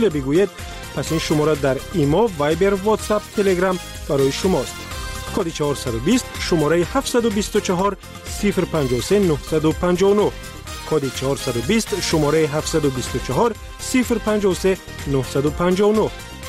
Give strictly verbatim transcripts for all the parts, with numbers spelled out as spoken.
بگوید پس این شماره در ایما، وایبر، واتساپ، تلگرام برای شماست. کد چهارصد و بیست شماره هفتصد و بیست و چهار صفر پنجاه و سه نهصد و پنجاه و نه. کد چهارصد و بیست شماره هفتصد و بیست و چهار صفر پنجاه و سه نهصد و پنجاه و نه.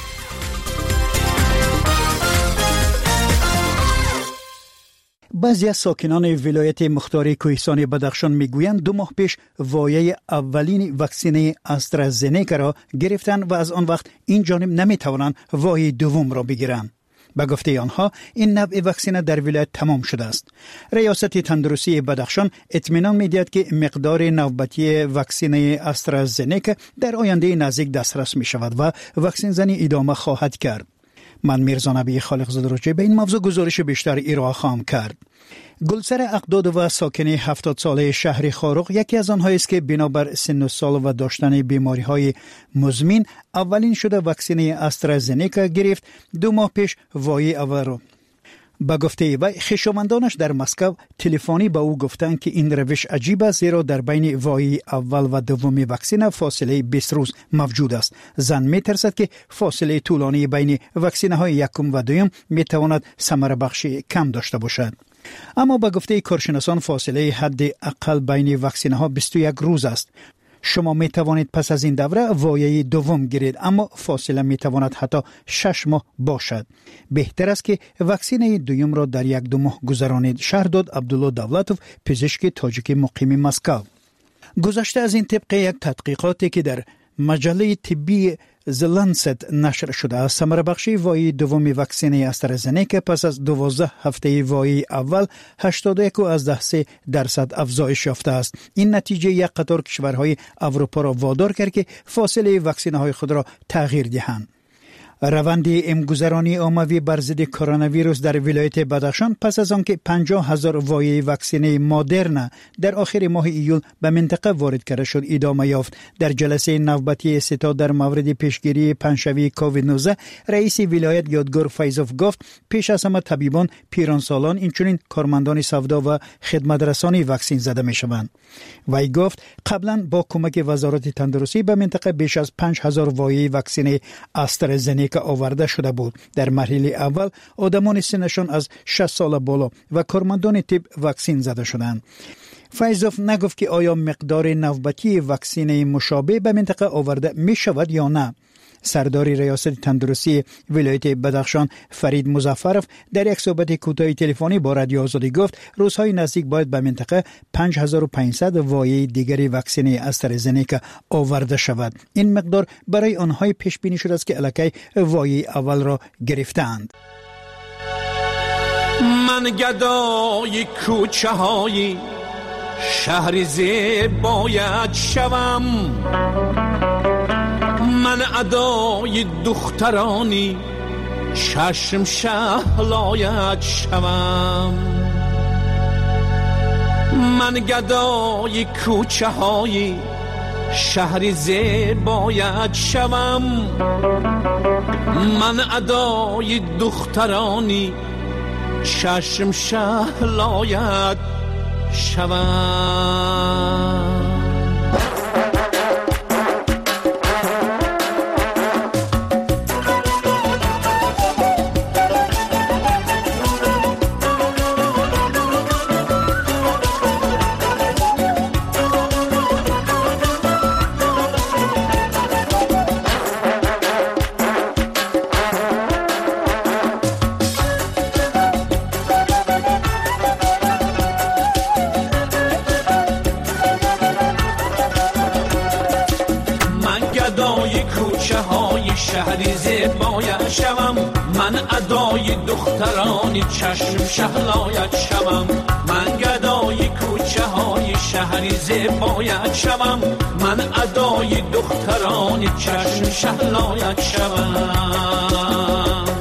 بعضی از ساکنان ولایت مختار کوهستان بدخشان میگویند دو ماه پیش وایه اولین واکسینه آسترازنیکا را گرفتند و از آن وقت این جانب نمیتوانند وایه دوم را بگیرند. به گفته آنها این نوع واکسینه در ولایت تمام شده است. ریاست تندرستی بدخشان اطمینان می‌دهد که مقدار نوبتی واکسینه آسترازنیکا در آینده نزدیک دسترس می شود و واکسین زنی ادامه خواهد کرد. من میرزا نبی خالق زاده راجع به این موضوع گزارش بیشتر ارائه خواهم کرد. گلسر اقداد و ساکن هفتاد ساله شهر خاروق یکی از آنهایی است که بنابر سن و سال و داشتن بیماری‌های مزمن اولین شده واکسینه آسترازنیکا گرفت. دو ماه پیش وایه اول را با گفته وی خویشاوندانش در مسکو تلفنی به او گفتند که این روش عجیب است، زیرا در بین وایه اول و دوم واکسن فاصله بیست روز موجود است. زن می‌ترسد که فاصله طولانی بین واکسنه های یکم و دوم می‌تواند ثمره بخشی کم داشته باشد. اما با گفته کارشناسان فاصله حد اقل بین واکسنه ها بیست و یک روز است. شما می توانید پس از این دوره وایه دوم گیرید، اما فاصله می تواند حتی شش ماه باشد. بهتر است که واکسینه دوم را در یک دو ماه گذرانید. شرح داد عبدالله دولتوف، پزشک تاجیک مقیم مسکو. گذشته از این طبق یک تحقیقاتی که در مجله طبی زلنست نشر شده است، ثمره بخشی وایه دوم واکسینه آسترازنیکا پس از دوازده هفته وایه اول هشتاد و یک و از ده سه درصد افزایش یافته است. این نتیجه یک قطار کشورهای اروپا را وادار کرد که فاصله واکسینه های خود را تغییر دهند. روند امگذرانی عمومی بر ضد کرونا ویروس در ولایت بدخشان پس از آنکه پنجاه هزار وایه واکسینه مادرنا در آخر ماه ایول به منطقه وارد کرده شد ادامه یافت. در جلسه نوبتی ستاد در مورد پیشگیری پنجشنبه کووید نوزده رئیس ولایت یادگار فیضوف گفت پیش از همه طبیبان، پیرانسالان، اینچنین کارمندان سودا و خدمترسانی واکسین زده می شوند. وی گفت قبلا با کمک وزارت تندرستی به منطقه بیش از پنج هزار وایه واکسینه آسترازنیکا که آورده شده بود. در مرحله اول آدمان سنشان از شصت سال بالا و کارمندان طب واکسین زده شدند. فیضوف نگفت که آیا مقدار نوبتی واکسینه مشابه به منطقه آورده می شود یا نه. سردار ریاست تندرستی ولایت بدخشان فرید مظفرف در یک صحبت کوتاه تلفنی با رادیو آزادی گفت روزهای نزدیک باید به منطقه پنج هزار و پانصد وایه دیگری واکسینه آسترازنیکا آورده شود. این مقدار برای آنهای پیش بینی شده است که الکی وایه اول را گرفتند. من گدای کوچه های شهر زیبایت شوم، من ادای دخترانی چشم شهلایت شوم. من گدای کوچه های شهر زیبایت شوم، من ادای دخترانی چشم شهلایت شوم. شهری زیبایت شوم، من ادای دخترانی چشم شهلایت شوم. من گدای کوچه های شهری زیبایت شوم، من ادای دخترانی چشم شهلایت شوم.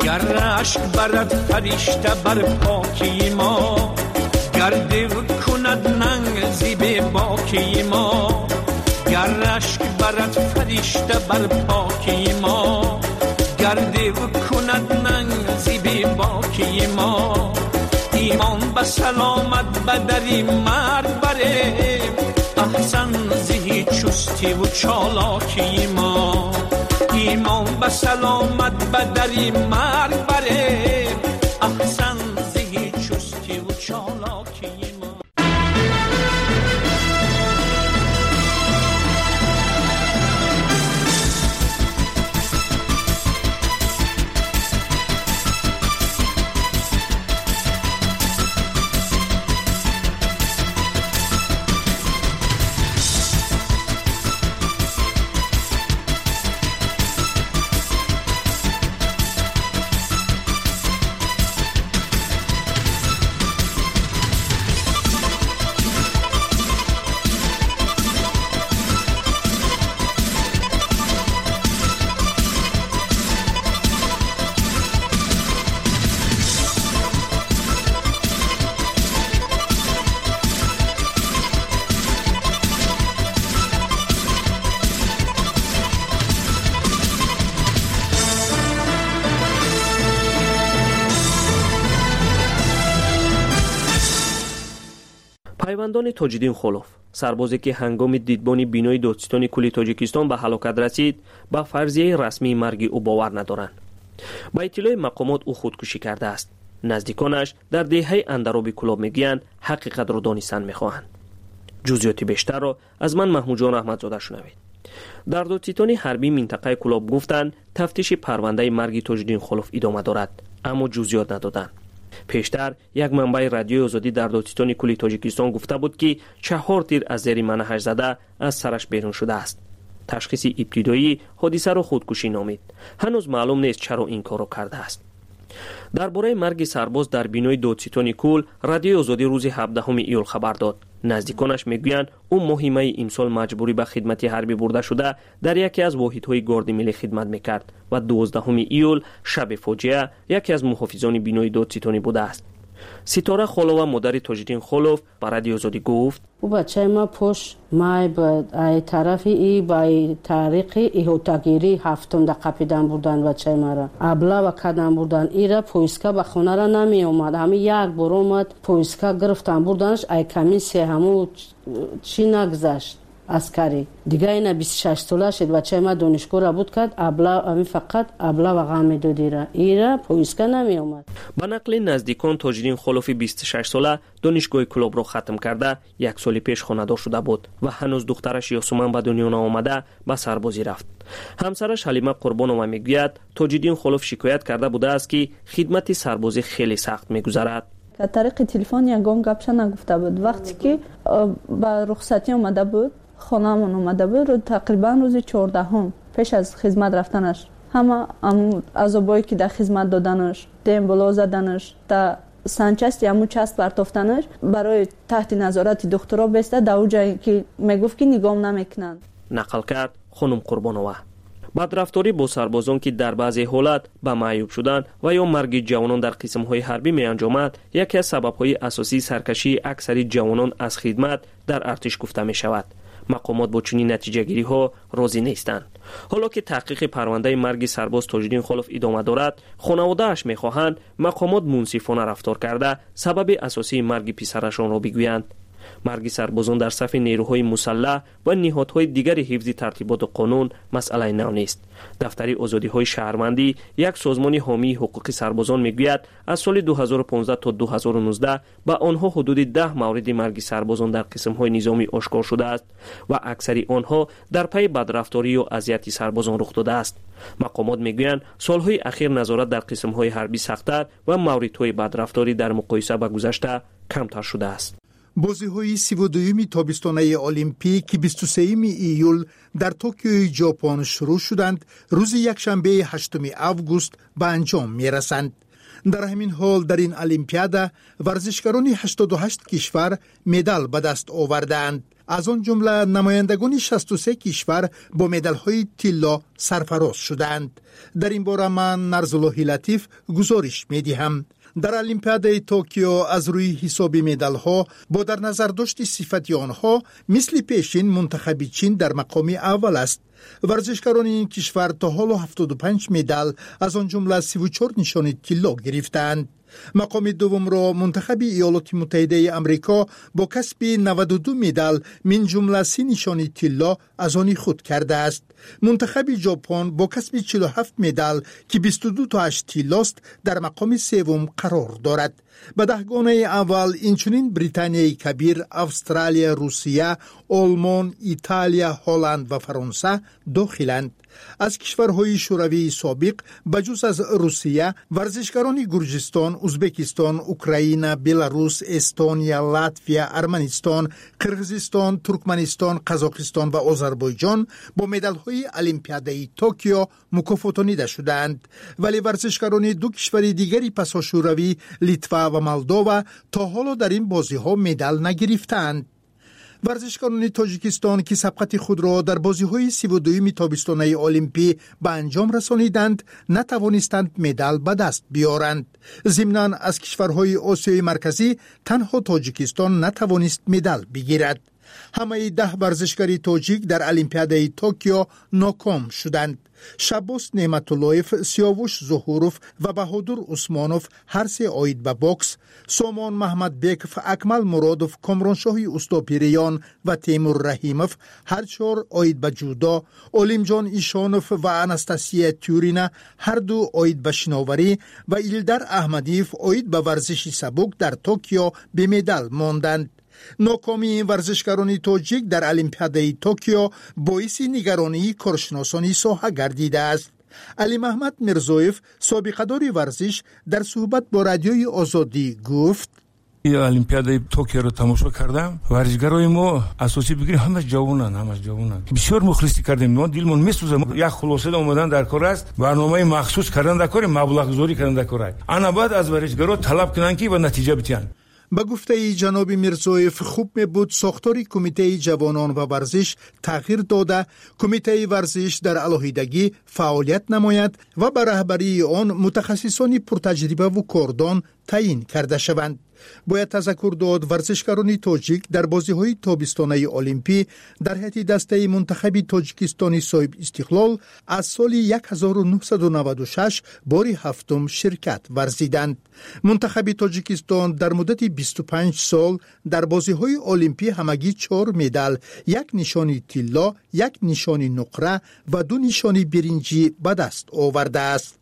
گر رشک برد فرشته بر پاکی ما، گر دیو کند ننگ زیب باکی ما، گر رشک برد فرشته بر پاکی ما، گر دیو کند ننگ زیب باکی ما. ایمان به سلامت بدری مرد بره، احسن زهی چستی و چالاکی ما. ایمان به سلامت بدری مرد بره، احسن زهی چستی و چالاکی ما. پیوندان تاج‌الدین خلوف، سربازی که هنگام دیدبان بینای دادستان کل تاجیکستان به هلاکت رسید، به فرضیه رسمی مرگ او باور ندارند. با اطلاع مقامات او خودکشی کرده است. نزدیکانش در دهه اندراب کلاب میگویند حقیقت را دانستن میخواهند. جزئیات بیشتر را از من محمود جان احمدزاده شنوید. در دادستان حربی منطقه کلاب گفتند تفتیش پرونده مرگ تاج‌الدین خلوف ادامه دارد، اما جزئیات ندادند. پیشتر یک منبع رادیوی آزادی در دادستان کل تاجیکستان گفته بود که چهار تیر از زیر منهج زده از سرش بیرون شده است. تشخیص ابتدایی حادثه را خودکشی نامید. هنوز معلوم نیست چرا این کارو کرده است. درباره مرگ سرباز در بینای دادستان کل رادیوی آزادی روز هفدهم ایول خبر داد. نزدیکانش میگویند او مهمه امسال مجبوری به خدمت حربی برده شده در یکی از واحدهای گارد ملی خدمت میکرد و دوازدهم ایول شب فاجعه یکی از محافظان بینای دادستانی بوده است. ستاره خلوف مادر تاج‌الدین خلوف به رادیو آزادی گفت: او بچه ما پشت مای به ای طرفی ای با طریق ایهوتاگیری هفتم دقیقه پیدن بردن بچه ما را ابلا و کدن بردن. ایره پویسکا به خونه را نمی اومد، همه یک بار اومد پویسکا گرفتن بردنش. ای کمیسی همو چی نگذشت عسکری دیگه. اینا بیست و شش ساله شد بچه ما دانشگاه را بود کرد ابلا همین فقط ابلا و غم میدادی را ایره پویسکا نمی اومد. با نقل نزدیکان تاج‌الدین خلوف بیست و شش ساله دانشگاه کلاب را ختم کرده یک سال پیش خانه‌دار شده بود و هنوز دخترش یاسمن به دنیا آمده به سربازی رفت. همسرش حلیمه قربانووا میگوید تاج‌الدین خلوف شکایت کرده بوده است که خدمت سربازی خیلی سخت میگذرد. از طریق تلفن یگان گپش نگفته بود. وقتی که به رخصتی آمده بود خانه‌مون اومده بود رو تقریبا روز چهاردهم پیش از خدمت رفتنش همه عذابایی که در خدمت دادنش دیم بالا زدنش تا سنچست یا مو چست برتافتنش برای تحت نظارت دکترها بسته در جایی که میگفت که نگام نمیکنند. نقل کرد خانم قربانووا. بدرفتاری با سربازان که در بعضی حالات به معیوب شدن و یا مرگ جوانان در قسم‌های حربی می انجامد یکی از سبب‌های اساسی سرکشی اکثری جوانان از خدمت در ارتش گفته می شود. مقامات با چنین نتیجه گیری ها راضی نیستند. حالا که تحقیق پرونده مرگ سرباز تاج‌الدین خلوف ادامه دارد، خانواده اش می‌خواهند مقامات منصفانه رفتار کرده سبب اساسی مرگ پسرشان را بگویند. مرگ سربازان در صف نیروهای مسلح و نهادهای دیگر حفظ ترتیبات و قانون مسئله نو نیست. دفتر آزادی‌های شهروندی یک سازمان حامی حقوق سربازان میگوید از سال دو هزار و پانزده تا دو هزار و نوزده با آنها حدود ده مورد مرگ سربازان در قسم‌های نظامی آشکار شده است و اکثری آنها در پی بدرفتاری و اذیت سربازان رخ داده است. مقامات میگویند سالهای اخیر نظارت در قسم‌های حربی سخت‌تر و موردهای بدرفتاری در مقایسه با گذشته کمتر شده است. بازی‌های سی و دوم تابستانه المپیک بیست و سوم ایول در توکیو ژاپن شروع شدند. روز یکشنبه هشتم آگوست به انجام می‌رسند. در همین حال در این المپیاده ورزشکاران هشتاد و هشت کشور مدال به دست آوردند. از آن جمله نمایندگان شصت و سه کشور با مدال‌های طلا سرفراز شدند. در این باره من نرزالله لطیف گزارش می‌دهم. در المپیادای توکیو از روی حساب مدال‌ها با در نظر داشت صفت آنها مثل پیشین منتخب چین در مقام اول است. ورزشکاران این کشور تا حالا هفتاد و پنج مدال از آن جمله سی و چهار نشان طلا گرفتند. مقام دوم را منتخب ایالات متحده آمریکا با کسب نود و دو مدال من جمله سی نشان طلا از آن خود کرده است. منتخب ژاپن با کسب چهل و هفت مدال که بیست و دو تاش طلاست در مقام سوم قرار دارد. به دهگانه اول اینچنین بریتانیای کبیر، استرالیا، روسیه، آلمان، ایتالیا، هلند و فرانسه داخلند. از کشورهای شوروی سابق بجز از روسیه ورزشکاران گرجستان، ازبکستان، اوکراین، بلاروس، استونیا، لاتویا، ارمنستان، قرقیزستان، ترکمنستان، قزاقستان و آذربایجان با مدال‌های المپیادای توکیو مکافاتانیده شدند. ولی ورزشکاران دو کشور دیگری پس از شوروی، لیتوا و مولداوا تا حالا در این بازی‌ها مدال نگرفتند. ورزشکاران تاجیکستان که سبقت خود را در بازی‌های سی و دوم تابستانه المپی به انجام رسانیدند نتوانستند مدال به دست بیارند. ضمناً از کشورهای آسیای مرکزی تنها تاجیکستان نتوانست مدال بگیرد. همه ده ورزشکاری تاجیک در المپیادای توکیو ناکام شدند. شباس نعمتاللهیف، سیاوش ظهوروف و بهادر عثمانوف هر سه آید به بوکس، سامان محمد بیکف، اکمل مرادوف، کامرانشاه استاپیریان و تیمور رحیموف هر چهار آید به جودو، علیم جان ایشانوف و انستاسیا تیورینا هر دو آید به شناوری و ایلدر احمدیف آید به ورزش سبک در توکیو به مدال ماندند. ناکامی این ورزشکاران تاجیک در المپیادای توکیو باعث نگرانی کارشناسان ساحه گردیده است. علی محمد میرزویف، سابقه‌دار ورزش، در صحبت با رادیوی آزادی گفت: این المپیادای توکیو رو تماشا کردم. ورزشکارای ما اساسی بگیریم همه جوانان، همه جوانان. بسیار مخلصی کردیم. ما دلمون میسوزه. یک خلاصه اومدن در کار است. برنامه مخصوص کردن در کار، مبلغ گذاری کردن در کار. انا بعد از ورزشکارا طلب کنن که به نتیجه بیان. با گفته جناب میرزویف خوب می بود ساختار کمیته جوانان و ورزش تغییر داده، کمیته ورزش در علاهیدگی فعالیت نماید و بر رهبری آن متخصصان پرتجربه و کاردان تعیین کرده شوند. باید تذکر داد ورزشکاران تاجیک در بازی‌های تابستانه المپی در هیئت دسته منتخب تاجیکستانی صاحب استقلال از سال هزار و نهصد و نود و شش بار هفتم شرکت ورزیدند. منتخب تاجیکستان در مدت بیست و پنج سال در بازی‌های المپی همگی چهار مدال، یک نشانی طلا، یک نشانی نقره و دو نشانی برنجی به دست آورده است.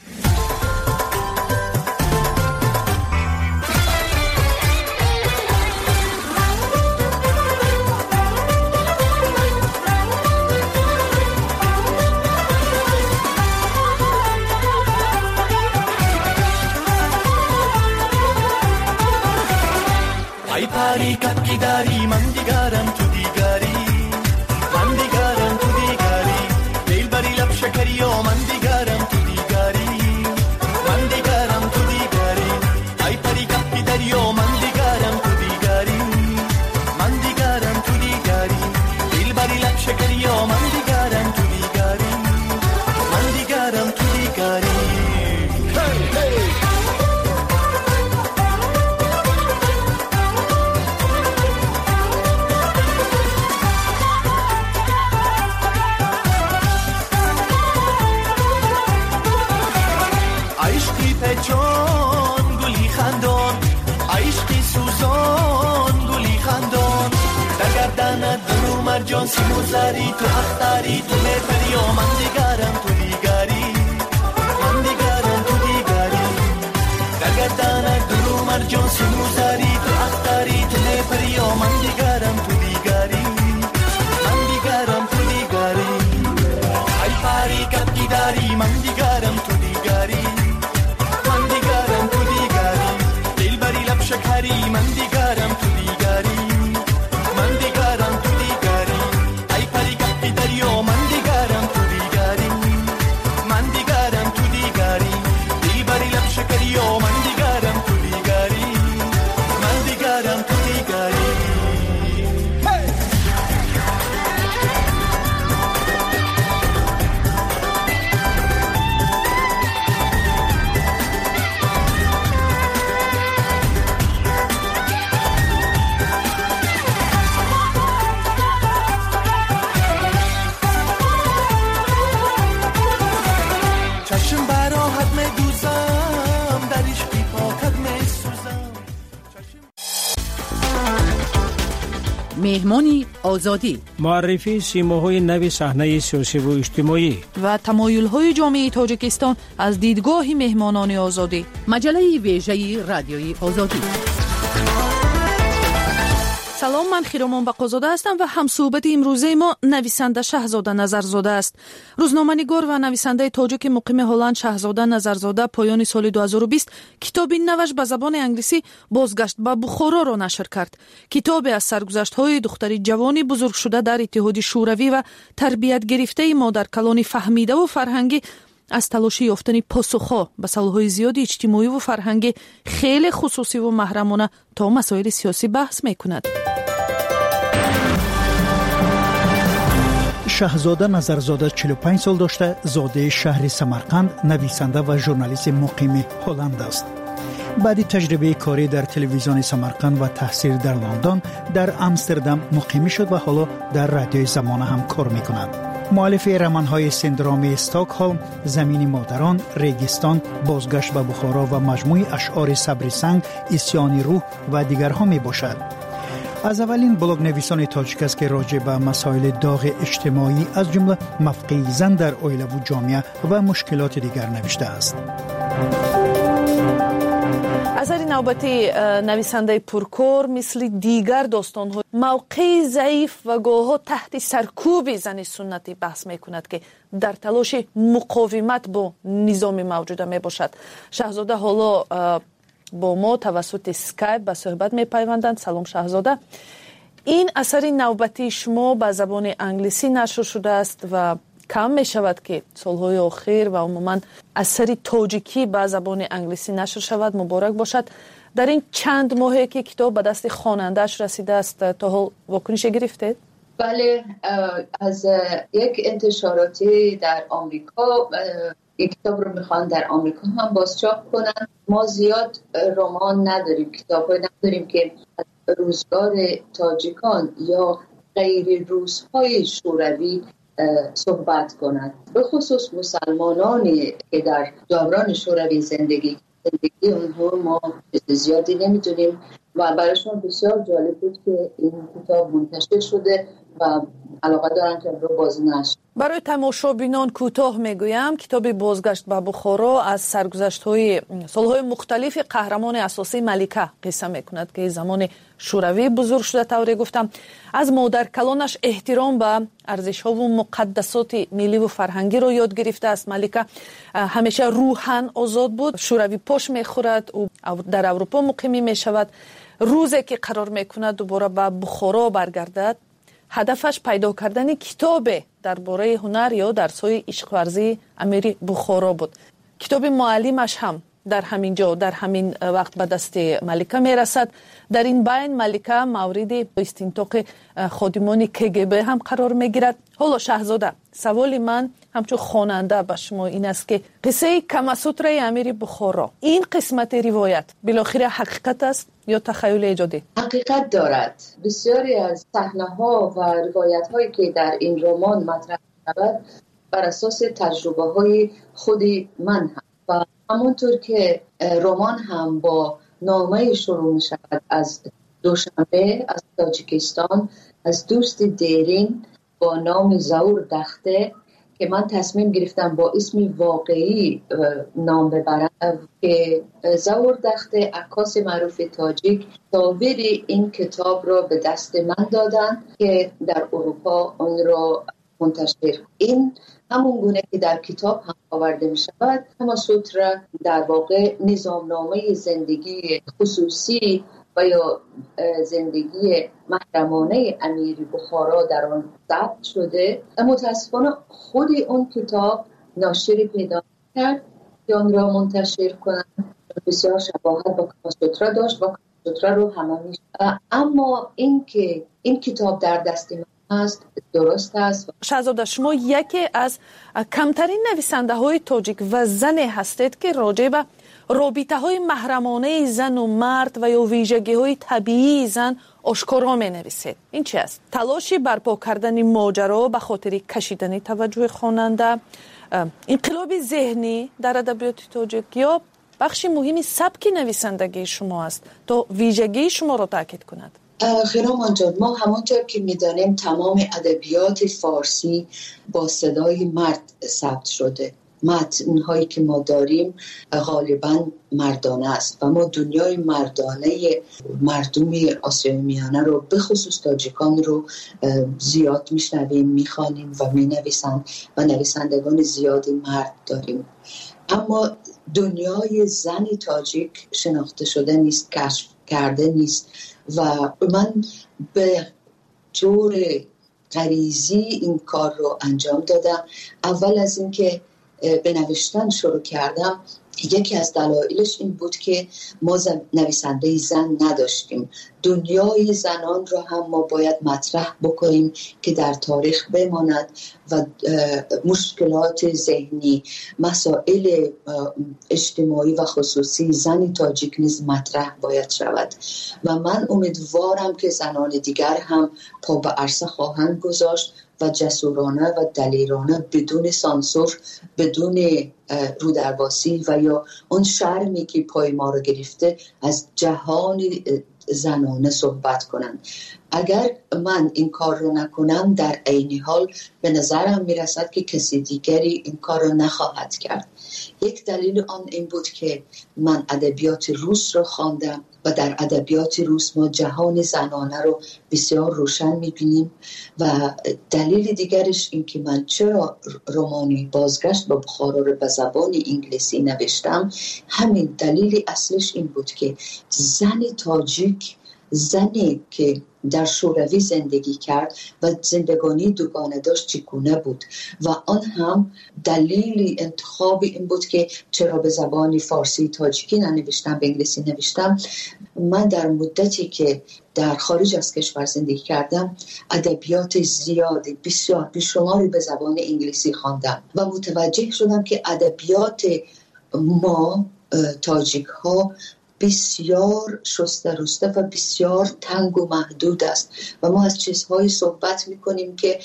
پاری کپکی داری من دیگرم تو دیگری، من دیگرم تو دیگری، دل بری لب شکری و من دیگرم تو دیگری، من دیگرم تو دیگری، ای پاری کپکی داری و من دیگرم تو دیگری، من دیگرم تو دیگری، دل بری لب شکری و من دیگرم تو دیگری، من دیگرم تو دیگری. جان گلی خندان، عشقی سوزان گلی خندان، در گردنت دلو مرجان سیموزاری، تو اختری تو نپری و من دیگرم تو دیگری، من دیگرم تو دیگری، در گردنت دلو مرجان سیموزاری، تو اختری تو نپری و من دیگرم تو دیگری، من دیگرم تو دیگری، ای پاری کپکی داری من دیگرم تو دیگری، شکری من دیگرم تو دیگری، من دیگرم تو دیگری، ای پری کپکی داری و من دیگرم تو دیگری، من دیگرم تو دیگری، دل بری لب شکری و من دیگرم تو دیگری، مهمانی آزادی، معرفی سیماهای نو صحنه سیاسی و اجتماعی و تمایل‌های جامعه تاجیکستان از دیدگاه مهمانان آزادی. مجله ویژه رادیوی آزادی. سلام، من خیرامان بقازاده هستم و همصحبت امروزه ما نویسنده شهزاده نظرزاده است. روزنامه‌نگار و نویسنده تاجیک مقیم هلند شهزاده نظرزاده پایان سال دو هزار و بیست کتاب نوش به زبان انگلیسی بازگشت به بخارا را نشر کرد. کتاب از سرگذشت‌های دختری جوانی بزرگ شده در اتحاد شوروی و تربیت گرفته مادر کلان فهمیده و فرهنگی از تلاشی یافتن پاسخ‌ها به سوال‌های زیادی اجتماعی و فرهنگی خیلی خصوصی و محرمانه تا مسائل سیاسی بحث می‌کند. شهزاده نظرزاده چهل و پنج سال داشته، زاده شهر سمرقند، نویسنده و ژورنالیست مقیم هلند است. بعد تجربه کاری در تلویزیون سمرقند و تحصیل در لندن، در امستردام مقیم شد و حالا در رادیوی زمانه هم کار می‌کند. مؤلف رمان‌های سندرام استکهلم، زمین مادران، ریگستان، بازگشت به بخارا و مجموعه اشعار صبر سنگ، اسیان روح و دیگرها میباشد. از اولین بلاگ نویسان تاجیک است که راجع به مسائل داغ اجتماعی از جمله موقع زن در عائله و جامعه و مشکلات دیگر نوشته است. اثر نوبتی نویسنده پرکار مثل دیگر داستان‌ها موقع ضعیف و گاه‌ها تحت سرکوب زن سنتی بحث می‌کند که در تلاش مقاومت با نظام موجوده میباشد. شهزاده حالا با ما توسط اسکایپ به صحبت می‌پیوندند. سلام شهزاده. این اثر نوبتی شما به زبان انگلیسی نشر شده است و کم می شود که سالهای آخر و عموما اثر تاجیکی به زبان انگلیسی نشر شود. مبارک باشد. در این چند ماهی که کتاب به دست خواننده‌اش رسیده است تا حال واکنش گرفته؟ بله، از یک انتشاراتی در آمریکا یک کتاب رو میخوان در آمریکا هم بازچاپ کنن. ما زیاد رمان نداریم، کتاب‌های نداریم که از روزگار تاجیکان یا غیر روزهای شوروی صحبت کنند. به خصوص مسلمانانی که در دوران شوروی زندگی زندگی اونها ما زیادی نمیدونیم و برایشون بسیار جالب بود که این کتاب منتشر شده و علاقه دارن که رو بازی نشد. برای تماشابینان کوتاه میگویم کتاب بازگشت به بخارا از سرگذشت‌های سالهای مختلف قهرمان اساسی ملکه قصه میکند که زمان شوروی بزرگ شده. طوری گفتم از مادر کلانش احترام به ارزش‌ها و مقدسات ملی و فرهنگی را یاد گرفته است. ملکه همیشه روحاً آزاد بود. شوروی پاش میخورد و در اروپا مقیم میشود. روزی که قرار میکند دوباره به بخارا برگردد، هدفش پیدا کردن کتاب درباره هنر یا درس‌های عشق ورزی امیر بخارا بود. کتاب معلمش هم در همین جا در همین وقت به دست ملکه میرسد. در این بین ملکه مورد استنطاق خادمان کگب هم قرار میگیرد. حالا شهزاده، سوال من همچون خواننده به شما این است که قصه کماسوترای امیر بخارا، این قسمت روایت بالاخره حقیقت است یا تخیل ایجادی؟ حقیقت دارد. بسیاری از صحنه‌ها و روایت‌هایی که در این رمان مطرح شود بر اساس تجربه‌های خود من هم و همونطور که رمان هم با نامه شروع می شود از دوشنبه از تاجیکستان، از دوست دیرین با نام زور دخته که من تصمیم گرفتم با اسم واقعی نام ببرم که زور دخته عکاس معروف تاجیک تصاویر این کتاب را به دست من دادن که در اروپا آن را منتشر. این همون گونه که در کتاب هم آورده می شود. کماسوترا در واقع نظامنامه زندگی خصوصی و یا زندگی محرمانه امیر بخارا در آن ثبت شده. متاسفانه خود اون کتاب ناشری پیدا کرد که آن را منتشر کنند. بسیار شباهت با کماسوترا داشت و کماسوترا رو همه می شود. اما این که این کتاب در دست من است درست است. شهزاده، شما یکی از کمترین نویسنده های تاجیک و زن هستید که راجع به رابطه های محرمانه زن و مرد و یا ویژگی های طبیعی زن آشکارا می نویسید. این چی است؟ تلاشی برپا کردن ماجرا به خاطر کشیدن توجه خواننده، انقلاب ذهنی در ادبیات تاجیک یا بخشی مهمی سبک نویسندگی شما است تا ویژگی شما را تاکید کند؟ خیرامان جان، ما همونطور که میدانیم تمام ادبیات فارسی با صدای مرد ثبت شده. متن‌هایی که ما داریم غالباً مردانه است و ما دنیای مردانه مردم آسیای میانه رو به خصوص تاجیکان رو زیاد میشنویم، میخوانیم و مینویسند و نویسندگان زیادی مرد داریم. اما دنیای زن تاجیک شناخته شده نیست، کشف کرده نیست و من به طور غریزی این کار رو انجام دادم. اول از اینکه به نوشتن شروع کردم، یکی از دلایلش این بود که ما نویسنده زن نداشتیم. دنیای زنان را هم ما باید مطرح بکنیم که در تاریخ بماند و مشکلات ذهنی، مسائل اجتماعی و خصوصی زن تاجیک نیز مطرح باید شود و من امیدوارم که زنان دیگر هم پا به عرصه خواهند گذاشت و جسورانه و دلیرانه بدون سانسور، بدون رودرباسی و یا اون شرمی که پای ما رو گرفته از جهان زنانه صحبت کنند. اگر من این کار رو نکنم در عین حال به نظرم میرسد که کسی دیگری این کار رو نخواهد کرد. یک دلیل آن این بود که من ادبیات روس رو خواندم و در ادبیات روس ما جهان زنانه رو بسیار روشن میبینیم و دلیل دیگرش این که من چرا رمانی بازگشت به بخارا رو به زبان انگلیسی نوشتم، همین دلیل اصلش این بود که زن تاجیک، زنی که در شوروی زندگی کرد و زندگانی دوگانه داشت چگونه بود و آن هم دلیل انتخاب این بود که چرا به زبان فارسی تاجیکی ننوشتم، به انگلیسی نوشتم. من در مدتی که در خارج از کشور زندگی کردم ادبیات زیادی بسیار بیشماری به زبان انگلیسی خواندم و متوجه شدم که ادبیات ما تاجیک ها بسیار شسته رسته و بسیار تنگ و محدود است و ما از چیزهایی صحبت میکنیم که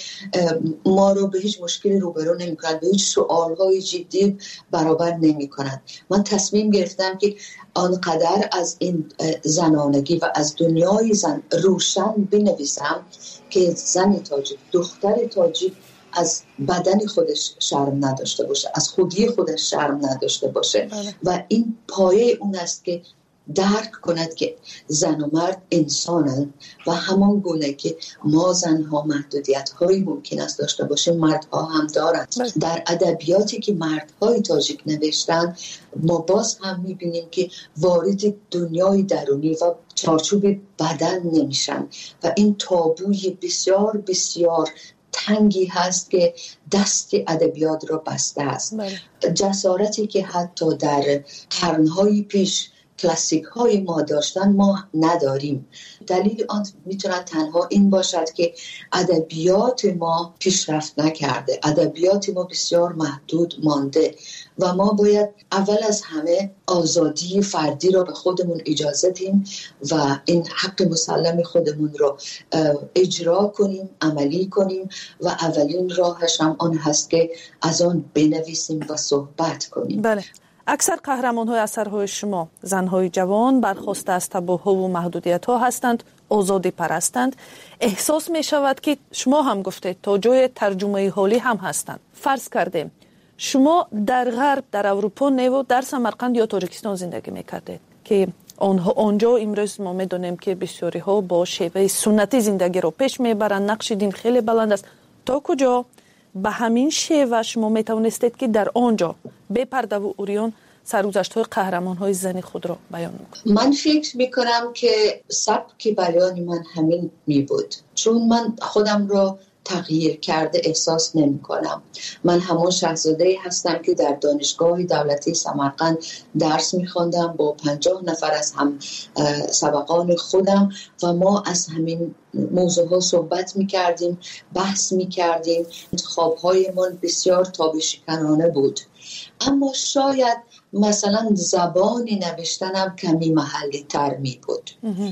ما رو به هیچ مشکلی روبرو نمی کنند، به هیچ سوالهای جدی برابر نمی کنند. من تصمیم گرفتم که آنقدر از این زنانگی و از دنیای زن روشن بنویسم که زن تاجیک، دختر تاجیک از بدن خودش شرم نداشته باشه، از خودی خودش شرم نداشته باشه و این پایه اون است که درک کند که زن و مرد انسانند و همان گونه که ما زنها محدودیت هایی ممکن است داشته باشه مردها هم دارند. در ادبیاتی که مردهای تاجیک نوشتن ما باز هم میبینیم که وارد دنیای درونی و چارچوب بدن نمیشن و این تابوی بسیار بسیار تنگی هست که دست ادبیات را بسته است. جسارتی که حتی در قرنهای پیش کلاسیک های ما داشتن ما نداریم. دلیل آن میتونه تنها این باشد که ادبیات ما پیشرفت نکرده، ادبیات ما بسیار محدود مانده و ما باید اول از همه آزادی فردی را به خودمون اجازه دیم و این حق مسلم خودمون رو اجرا کنیم، عملی کنیم و اولین راهش هم آن هست که از آن بنویسیم و صحبت کنیم. بله. اکثر قهرمان‌های اثرهای شما زن‌های جوان برخواسته از تابوها و محدودیت‌ها هستند، آزادی پرستند. احساس می‌شود که شما هم گفتید تا جای ترجمه حالی هم هستند. فرض کردیم شما در غرب، در اروپا نیو در سمرقند یا تاجیکستان زندگی می‌کردید که آنها آنجا امروز ما می‌دونیم که بسیاری ها با شیوه سنتی زندگی رو پیش می‌برند، نقش دین خیلی بلند است. تا کجا به همین شیوه شما میتوانستید که در آنجا به پرده و اوریان سرگذشت‌های قهرمان‌های زنی خود را بیان می‌کنید؟ من فکر می‌کنم که سبک بیان من همین می بود، چون من خودم را تغییر کرده احساس نمی کنم. من همون شاهزاده هستم که در دانشگاه دولتی سمرقند درس می خوندم با پنجاه نفر از هم سبقان خودم و ما از همین موضوع ها صحبت می کردیم، بحث می کردیم. انتخاب های من بسیار تابشکنانه بود، اما شاید مثلا زبان نوشتنم کمی محلی تر می بود،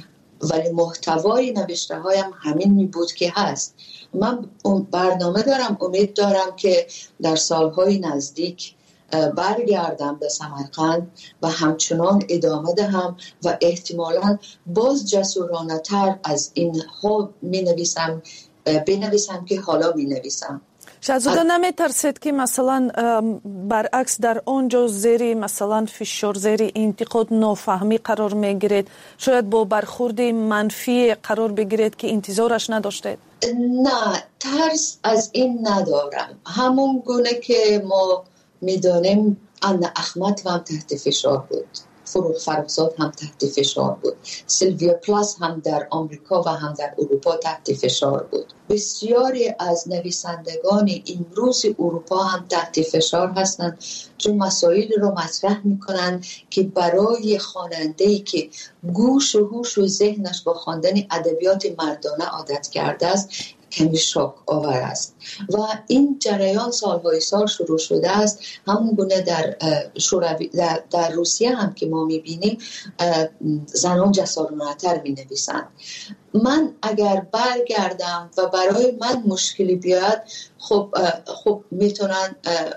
ولی محتوای نوشته هایم همین می بود که هست. من برنامه دارم، امید دارم که در سالهای نزدیک برگردم به سمرقند و همچنان ادامه دهم و احتمالاً باز جسورانه تر از این ها می نویسم بنویسم که حالا می نویسم. شهزاده نمی ترسید که مثلا برعکس در اونجا زیری مثلا فشار زیری انتقاد نافهمی قرار می گیرید، شاید با برخورد منفی قرار بگیرید که انتظارش نداشتید؟ نه، ترس از این ندارم. همون گونه که ما میدانیم ان احمد هم تحت فشار بود، فروغ فرخزاد هم تحت فشار بود، سیلویا پلاس هم در آمریکا و هم در اروپا تحت فشار بود. بسیاری از نویسندگان امروز اروپا هم تحت فشار هستند چون مسائل رو مطرح میکنند که برای خواننده‌ای که گوش و هوش و ذهنش با خواندن ادبیات مردانه عادت کرده است کمی شاک آور است و این جریان سالهای سال شروع شده است. همون گونه در شوروی در, در روسیه هم که ما میبینیم زنان جسارانه‌تر مینویسند. من اگر برگردم و برای من مشکلی بیاد، خب خب میتونن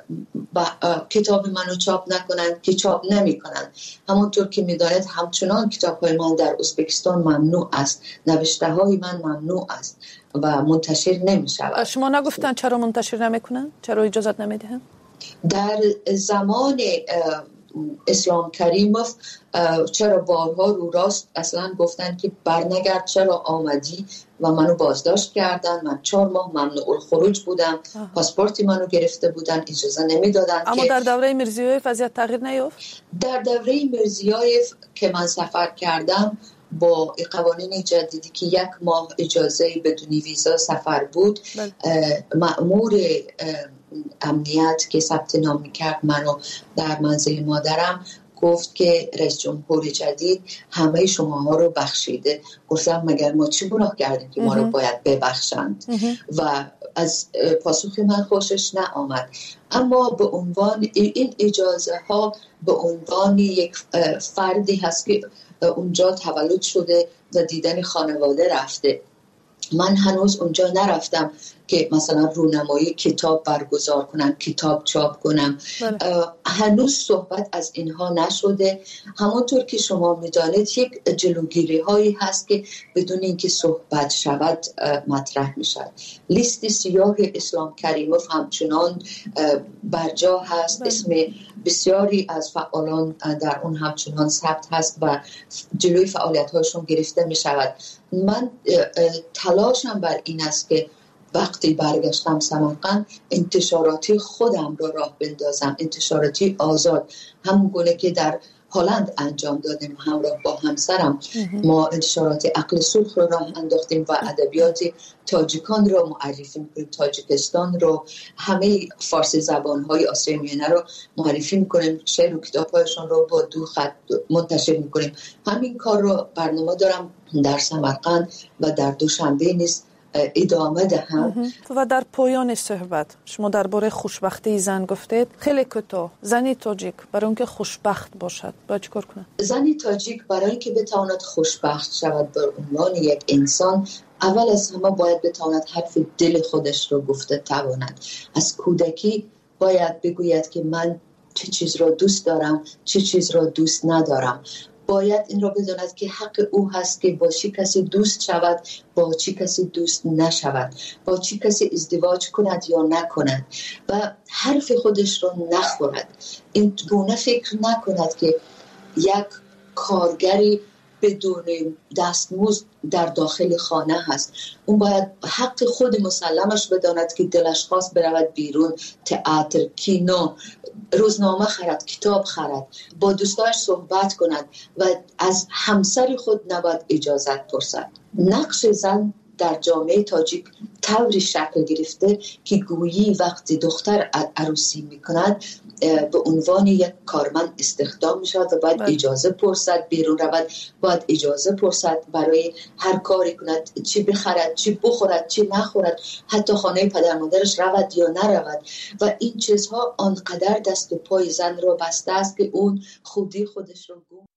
کتاب منو چاپ نکنن که چاپ نمیکنن. همونطور که میدانید همچنان کتاب‌های من در ازبکستان ممنوع است، نوشته های من ممنوع است و منتشر نمیشود. شما نگفتن چرا منتشر نمیکنن؟ چرا اجازت نمیدهن؟ در زمان اسلام کریموف چرا بارها رو راست اصلا گفتن که برنگرد، چرا آمدی و منو بازداشت کردن. من چهار ماه ممنوع الخروج بودم، پاسپورتی منو گرفته بودن، اجازه نمیدادن. اما که در دوره میرزیایف وضعیت تغییر نیافت؟ در دوره میرزیایف که من سفر کردم با قوانین جدیدی که یک ماه اجازه بدون ویزا سفر بود، مأمور امنیت که ثبت نام میکرد منو در منزل مادرم گفت که رئیس جمهور جدید همه شماها رو بخشیده. گفتم مگر ما چی گناه کردیم که ما رو باید ببخشند؟ و از پاسخ من خوشش نآمد. اما به عنوان این اجازه ها به عنوان یک فردی هست که اونجا تولد شده و دیدن خانواده رفته. من هنوز اونجا نرفتم که مثلا رونمایی کتاب برگزار کنم، کتاب چاپ کنم. هنوز صحبت از اینها نشده. همونطور که شما میدانید یک جلوگیری هایی هست که بدون اینکه صحبت شود مطرح میشد. لیست سیاه اسلام کریموف همچنان برجا هست. اسم بسیاری از فعالان در اون همچنان ثبت هست و جلوی فعالیت هاشون گرفته می شود. من تلاشم بر این است که وقتی برگشتم سمرقند انتشاراتی خودم رو راه بندازم، انتشاراتی آزاد، همون گونه که در هلند انجام دادیم همراه با همسرم. ما انتشارات عقل سرخ رو راه انداختیم و ادبیات تاجیکان رو معرفی میکنیم، تاجیکستان رو، همه فارسی زبان‌های آسیای میانه رو معرفی میکنیم، شعر و کتاب‌هایشون رو با دو خط منتشر میکنیم. همین کار رو برنامه دارم در سمرقند و در دوشنبه نیز ادامه دهم. و در پایان صحبت شما درباره خوشبختی زن گفتید. خیلی کوتاه، زنی تاجیک برای اینکه خوشبخت باشد باید چیکار کنه؟ زنی تاجیک برای اینکه بتواند خوشبخت شود به عنوان یک انسان، اول از همه باید بتواند حرف دل خودش رو گفته تواند. از کودکی باید بگوید که من چه چیز را دوست دارم، چه چیز را دوست ندارم. باید این را بداند که حق او هست که با چی کسی دوست شود، با چی کسی دوست نشود، با چی کسی ازدواج کند یا نکند و حرف خودش را نخورد. این گونه فکر نکند که یک کارگری بدون دستمزد در داخل خانه هست. اون باید حق خود مسلمش بداند که دلش خواست برود بیرون، تئاتر، کینو، روزنامه خرد، کتاب خرد، با دوستاش صحبت کند و از همسر خود نباید اجازت پرسد. نقش زن در جامعه تاجیک طوری شکل گرفته که گویی وقتی دختر عروسی میکند به عنوان یک کارمند استخدام میشود و باید اجازه پرسد بیرون رود، باید اجازه پرسد برای هر کاری کند، چی بخرد، چی بخورد، چی نخورد، حتی خانه پدر مادرش رود یا نرود. و این چیزها آنقدر دست و پای زن را بسته است که اون خودی خودش رو گم